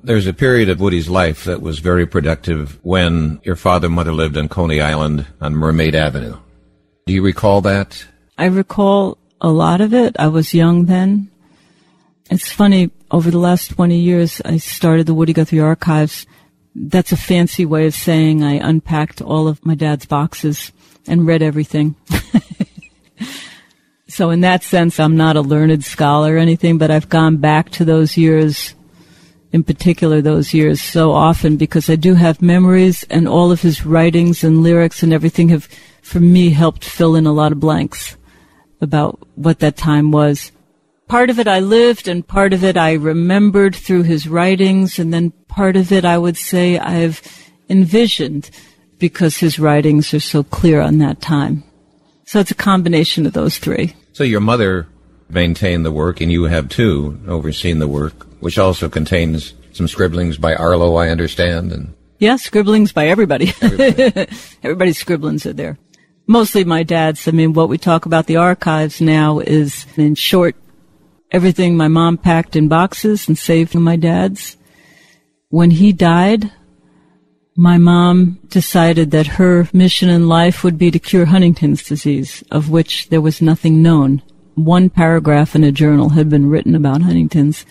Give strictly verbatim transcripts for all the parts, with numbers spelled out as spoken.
There's a period of Woody's life that was very productive when your father and mother lived on Coney Island on Mermaid Avenue. Do you recall that? I recall a lot of it. I was young then. It's funny, over the last twenty years, I started the Woody Guthrie Archives. That's a fancy way of saying I unpacked all of my dad's boxes and read everything. So in that sense, I'm not a learned scholar or anything, but I've gone back to those years, in particular those years, so often because I do have memories, and all of his writings and lyrics and everything have, for me, helped fill in a lot of blanks about what that time was. Part of it I lived, and part of it I remembered through his writings, and then part of it I would say I've envisioned because his writings are so clear on that time. So it's a combination of those three. So your mother maintained the work, and you have too overseen the work, which also contains some scribblings by Arlo, I understand. And yeah, scribblings by everybody. everybody. Everybody's scribblings are there. Mostly my dad's. I mean, what we talk about the archives now is, in short, everything my mom packed in boxes and saved from my dad's. When he died, my mom decided that her mission in life would be to cure Huntington's disease, of which there was nothing known. One paragraph in a journal had been written about Huntington's.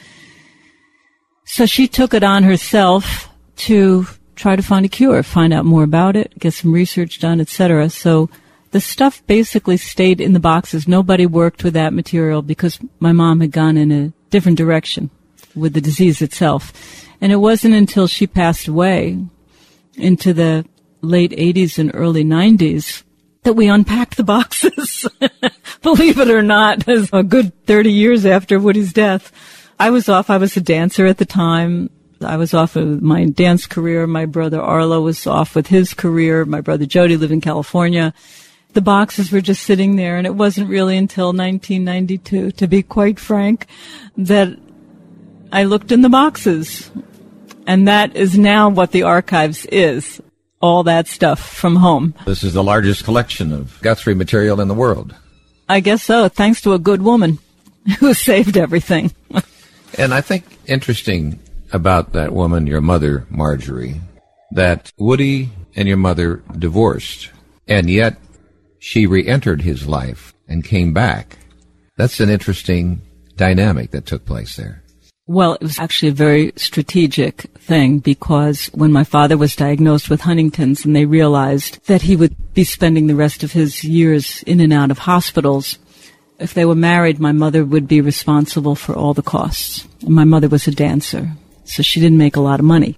So she took it on herself to try to find a cure, find out more about it, get some research done, et cetera. So the stuff basically stayed in the boxes. Nobody worked with that material because my mom had gone in a different direction with the disease itself. And it wasn't until she passed away into the late eighties and early nineties that we unpacked the boxes. Believe it or not, it was a good thirty years after Woody's death. I was off. I was a dancer at the time. I was off of my dance career. My brother Arlo was off with his career. My brother Jody lived in California. The boxes were just sitting there, and it wasn't really until nineteen ninety-two, to be quite frank, that I looked in the boxes. And that is now what the archives is, all that stuff from home. This is the largest collection of Guthrie material in the world. I guess so, thanks to a good woman who saved everything. And I think interesting about that woman, your mother, Marjorie, that Woody and your mother divorced, and yet she re-entered his life and came back. That's an interesting dynamic that took place there. Well, it was actually a very strategic thing, because when my father was diagnosed with Huntington's and they realized that he would be spending the rest of his years in and out of hospitals, if they were married, my mother would be responsible for all the costs. And my mother was a dancer, so she didn't make a lot of money.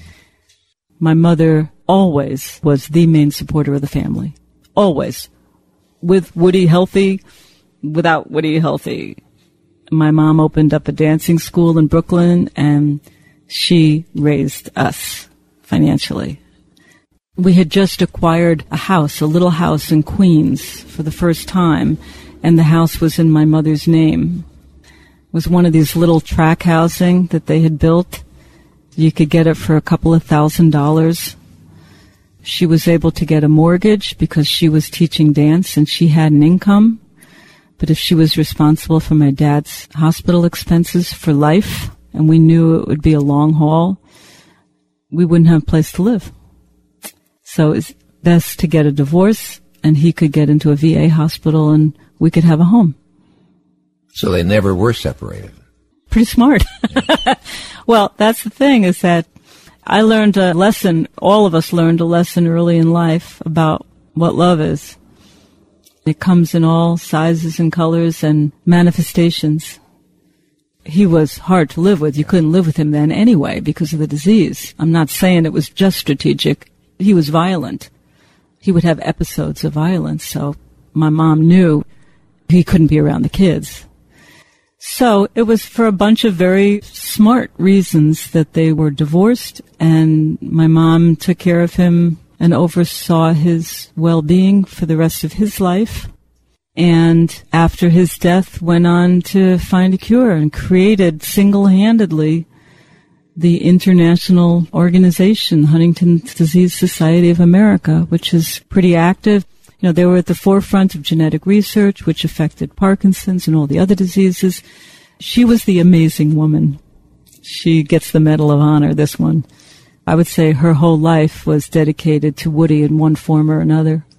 My mother always was the main supporter of the family. Always. With Woody healthy, without Woody healthy. My mom opened up a dancing school in Brooklyn, and she raised us financially. We had just acquired a house, a little house in Queens for the first time, and the house was in my mother's name. It was one of these little track housing that they had built. You could get it for a couple of thousand dollars. She was able to get a mortgage because she was teaching dance and she had an income. But if she was responsible for my dad's hospital expenses for life, and we knew it would be a long haul, we wouldn't have a place to live. So it's best to get a divorce, and he could get into a V A hospital, and we could have a home. So they never were separated. Pretty smart. Yeah. Well, that's the thing, is that I learned a lesson, all of us learned a lesson early in life about what love is. It comes in all sizes and colors and manifestations. He was hard to live with. You couldn't live with him then anyway because of the disease. I'm not saying it was just strategic. He was violent. He would have episodes of violence, so my mom knew he couldn't be around the kids. So it was for a bunch of very smart reasons that they were divorced, and my mom took care of him and oversaw his well-being for the rest of his life. And after his death, went on to find a cure and created single-handedly the international organization, Huntington's Disease Society of America, which is pretty active. You know, they were at the forefront of genetic research, which affected Parkinson's and all the other diseases. She was the amazing woman. she gets the Medal of Honor, this one. I would say her whole life was dedicated to Woody in one form or another.